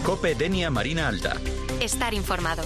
COPE Denia Marina Alta. Estar informado.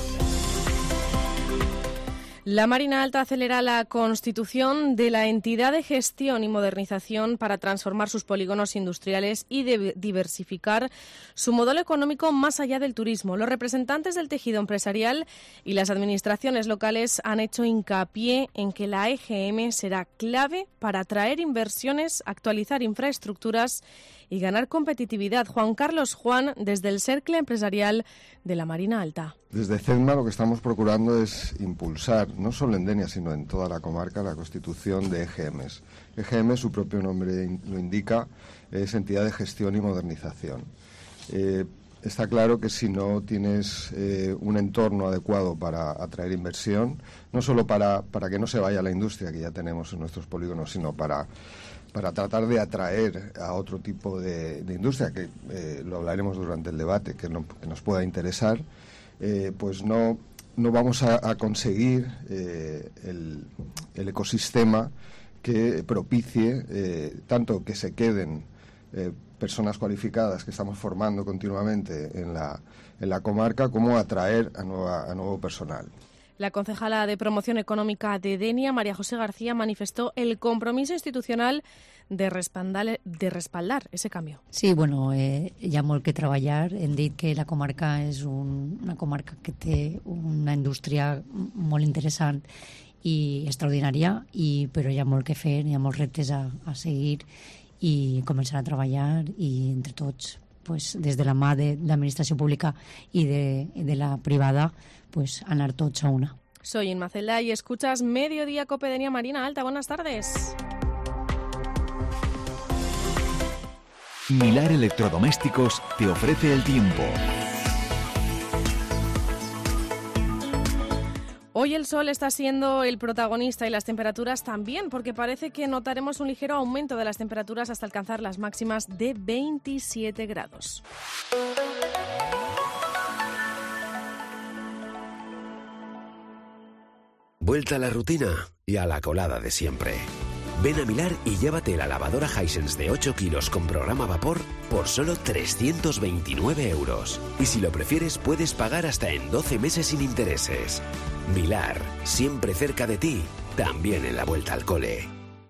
La Marina Alta acelera la constitución de la entidad de gestión y modernización para transformar sus polígonos industriales y diversificar su modelo económico más allá del turismo. Los representantes del tejido empresarial y las administraciones locales han hecho hincapié en que la EGM será clave para atraer inversiones, actualizar infraestructuras y ganar competitividad. Juan Carlos Juan, desde el Cercle Empresarial de la Marina Alta. Desde CEDMA lo que estamos procurando es impulsar, no solo en Denia, sino en toda la comarca, la constitución de EGMs. EGM, su propio nombre lo indica, es entidad de gestión y modernización. Está claro que si no tienes un entorno adecuado para atraer inversión, no solo para que no se vaya la industria que ya tenemos en nuestros polígonos, sino para tratar de atraer a otro tipo de industria, que lo hablaremos durante el debate, que nos pueda interesar, pues no vamos a conseguir el ecosistema que propicie tanto que se queden personas cualificadas que estamos formando continuamente en la comarca, como atraer a nuevo personal. La concejala de Promoción Económica de Denia, María José García, manifestó el compromiso institucional de respaldar ese cambio. Sí, bueno, hi ha molt que treballar. Hem dit que la comarca és una comarca que té una indústria molt interessant i extraordinària, però hi ha molt que fer, hi ha molts reptes a seguir i començar a treballar, i entre tots, pues, des de la mà de l'administració pública i de la privada, pues anar tots a una. Soy Inma Celda y escuchas Mediodía COPE Denia Marina Alta. Buenas tardes. Milar Electrodomésticos te ofrece el tiempo. Hoy el sol está siendo el protagonista y las temperaturas también, porque parece que notaremos un ligero aumento de las temperaturas hasta alcanzar las máximas de 27 grados. Vuelta a la rutina y a la colada de siempre. Ven a Milar y llévate la lavadora Hisense de 8 kilos con programa vapor por solo 329 euros. Y si lo prefieres, puedes pagar hasta en 12 meses sin intereses. Milar, siempre cerca de ti, también en la vuelta al cole.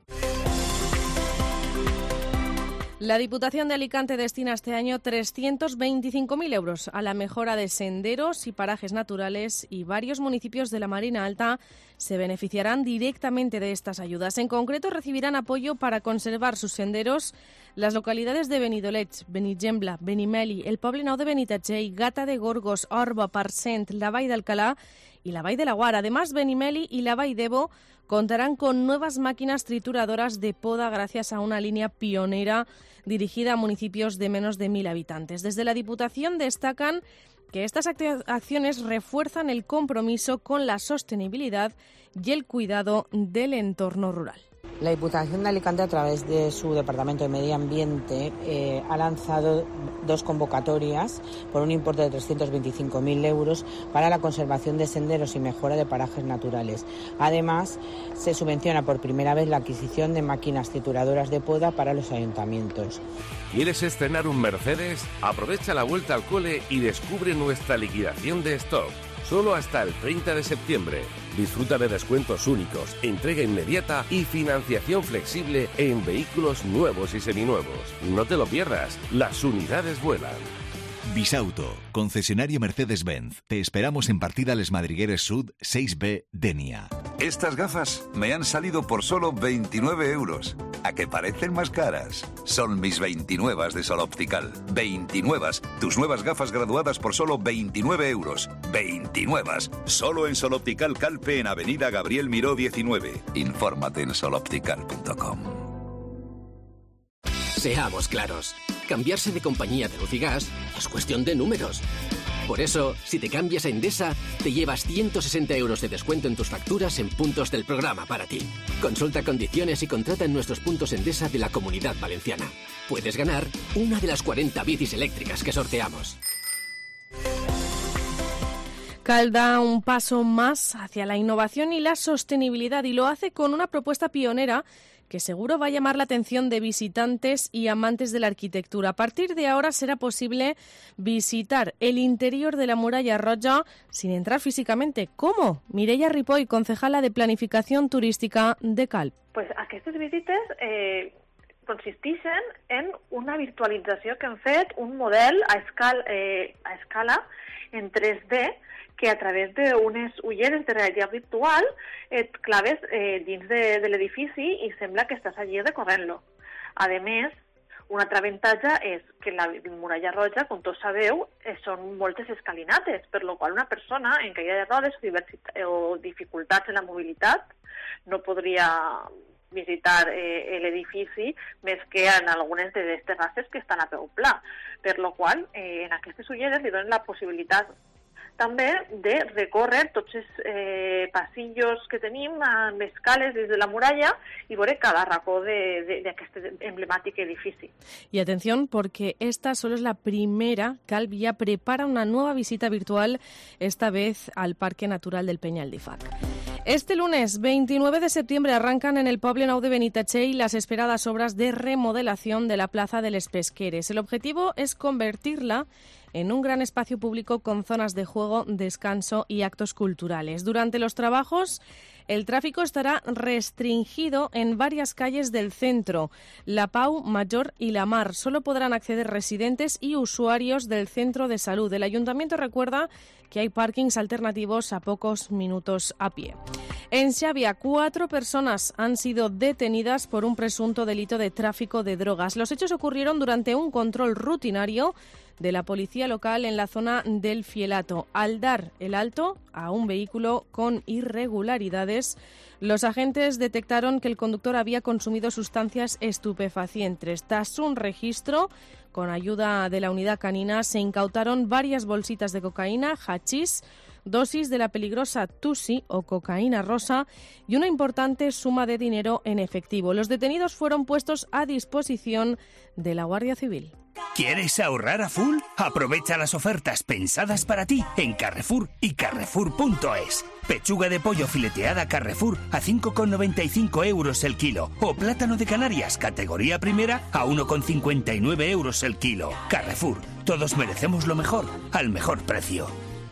La Diputación de Alicante destina este año 325.000 euros a la mejora de senderos y parajes naturales, y varios municipios de la Marina Alta se beneficiarán directamente de estas ayudas. En concreto, recibirán apoyo para conservar sus senderos las localidades de Benidorm, Benigembla, Benimeli, el Poblenou de Benitatxell, Gata de Gorgos, Orba, Parcent, la Vall d'Alcalá y la Vall de Laguar. Además, Benimeli y la Vall d'Ebo contarán con nuevas máquinas trituradoras de poda gracias a una línea pionera dirigida a municipios de menos de 1.000 habitantes. Desde la Diputación destacan que estas acciones refuerzan el compromiso con la sostenibilidad y el cuidado del entorno rural. La Diputación de Alicante, a través de su Departamento de Medio Ambiente, ha lanzado 2 convocatorias por un importe de 325.000 euros para la conservación de senderos y mejora de parajes naturales. Además, se subvenciona por primera vez la adquisición de máquinas trituradoras de poda para los ayuntamientos. ¿Quieres estrenar un Mercedes? Aprovecha la vuelta al cole y descubre nuestra liquidación de stock. Solo hasta el 30 de septiembre. Disfruta de descuentos únicos, entrega inmediata y financiación flexible en vehículos nuevos y seminuevos. No te lo pierdas, las unidades vuelan. Bisauto, concesionario Mercedes-Benz. Te esperamos en Partida Les Madrigueres Sud 6B, Denia. Estas gafas me han salido por solo 29 euros. ¿A que parecen más caras? Son mis 29 de Sol Optical. 29, tus nuevas gafas graduadas por solo 29 euros. 29, solo en Sol Optical Calpe, en Avenida Gabriel Miró 19. Infórmate en soloptical.com. Seamos claros, cambiarse de compañía de luz y gas es cuestión de números. Por eso, si te cambias a Endesa, te llevas 160 euros de descuento en tus facturas en puntos del programa para ti. Consulta condiciones y contrata en nuestros puntos Endesa de la Comunidad Valenciana. Puedes ganar una de las 40 bicis eléctricas que sorteamos. Cal da un paso más hacia la innovación y la sostenibilidad, y lo hace con una propuesta pionera que seguro va a llamar la atención de visitantes y amantes de la arquitectura. A partir de ahora será posible visitar el interior de la Muralla Roja sin entrar físicamente. ¿Cómo? Mireia Ripoll, concejala de Planificación Turística de Calp. Pues aquestes visites consisteixen en una virtualització que han fet un model a escala en 3D que a través d'unes ulleres de realitat virtual et claves dins de l'edifici i sembla que estàs allí recorrent-lo. A més, un altre avantatge és que la Muralla Roja, com tots sabeu, són moltes escalinates, per lo qual una persona en caïda de rodes o dificultats en la mobilitat no podria visitar l'edifici més que en algunes de les terrasses que estan a peu pla, per lo qual en aquestes ulleres li donen la possibilitat també de recórrer tots els passillos que tenim amb escales des de la muralla i veure cada racó d'aquest emblemàtic edifici. Y atención, porque esta solo es la primera. Calp ya prepara una nueva visita virtual, esta vez al Parque Natural del Peñal d'Ifac. Este lunes 29 de septiembre arrancan en el Poble Nou de Benitatxell las esperadas obras de remodelación de la Plaza de les Pesqueres. El objetivo es convertirla en un gran espacio público con zonas de juego, descanso y actos culturales. Durante los trabajos, el tráfico estará restringido en varias calles del centro, La Pau, Mayor y La Mar. Solo podrán acceder residentes y usuarios del centro de salud. El ayuntamiento recuerda que hay parkings alternativos a pocos minutos a pie. En Xàbia, 4 personas han sido detenidas por un presunto delito de tráfico de drogas. Los hechos ocurrieron durante un control rutinario de la policía local en la zona del Fielato. Al dar el alto a un vehículo con irregularidades, los agentes detectaron que el conductor había consumido sustancias estupefacientes. Tras un registro, con ayuda de la unidad canina, se incautaron varias bolsitas de cocaína, hachís, dosis de la peligrosa tusi o cocaína rosa y una importante suma de dinero en efectivo. Los detenidos fueron puestos a disposición de la Guardia Civil. ¿Quieres ahorrar a full? Aprovecha las ofertas pensadas para ti en Carrefour y Carrefour.es. Pechuga de pollo fileteada Carrefour a 5,95 euros el kilo. O plátano de Canarias, categoría primera, a 1,59 euros el kilo. Carrefour, todos merecemos lo mejor, al mejor precio.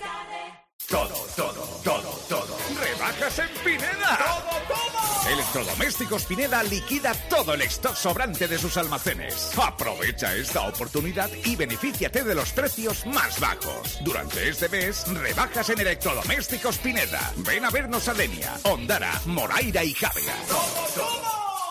Todo. ¡Rebajas en Pineda! ¡Todo! Electrodomésticos Pineda liquida todo el stock sobrante de sus almacenes. Aprovecha esta oportunidad y benefíciate de los precios más bajos. Durante este mes, rebajas en Electrodomésticos Pineda. Ven a vernos a Denia, Ondara, Moraira y Jábega. ¡Todo!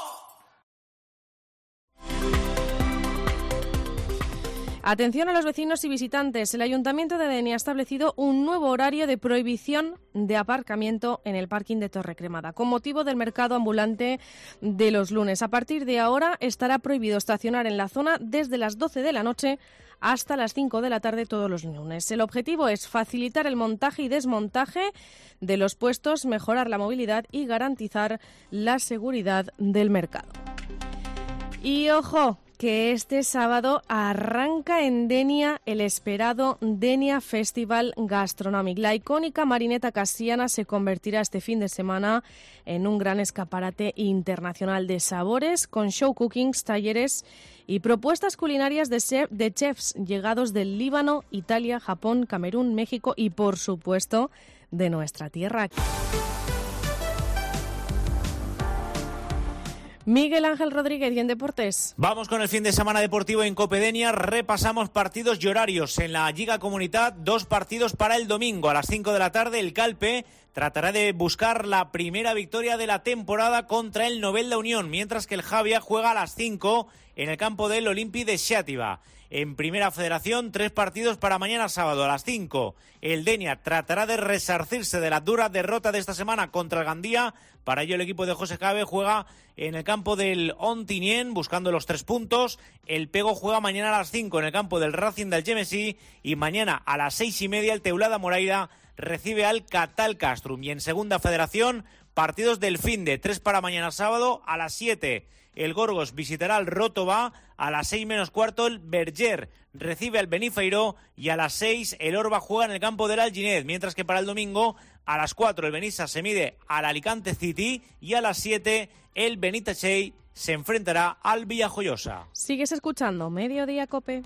Atención a los vecinos y visitantes. El Ayuntamiento de Denia ha establecido un nuevo horario de prohibición de aparcamiento en el parking de Torre Cremada, con motivo del mercado ambulante de los lunes. A partir de ahora estará prohibido estacionar en la zona desde las 12 de la noche hasta las 5 de la tarde todos los lunes. El objetivo es facilitar el montaje y desmontaje de los puestos, mejorar la movilidad y garantizar la seguridad del mercado. Y ojo, que este sábado arranca en Denia el esperado Denia Festival Gastronomic. La icónica marineta casiana se convertirá este fin de semana en un gran escaparate internacional de sabores, con show cookings, talleres y propuestas culinarias de chefs llegados del Líbano, Italia, Japón, Camerún, México y, por supuesto, de nuestra tierra. Miguel Ángel Rodríguez y en Deportes. Vamos con el fin de semana deportivo en Cope Denia. Repasamos partidos y horarios. En la Lliga Comunitat, 2 partidos para el domingo. A las 5 de la tarde, el Calpe tratará de buscar la primera victoria de la temporada contra el Novelda Unión, mientras que el Javia juega a las 5 en el campo del Olympi de Xàtiva. En Primera Federación, 3 partidos para mañana sábado a las 5. El Denia tratará de resarcirse de la dura derrota de esta semana contra el Gandía. Para ello el equipo de José Cabe juega en el campo del Ontinyent buscando los 3 puntos. El Pego juega mañana a las 5 en el campo del Racing del Gemesí y mañana a las 6:30 el Teulada Moraira recibe al Catal Castrum. Y en Segunda Federación, partidos del finde, 3 para mañana sábado a las 7. el Gorgos visitará al Rótova, a las 6 menos cuarto el Berger recibe al Benifeiró y a las 6 el Orba juega en el campo del Alginet, mientras que para el domingo a las 4 el Benissa se mide al Alicante City y a las 7 el Benítachey se enfrentará al Villajoyosa. Sigues escuchando Mediodía Cope.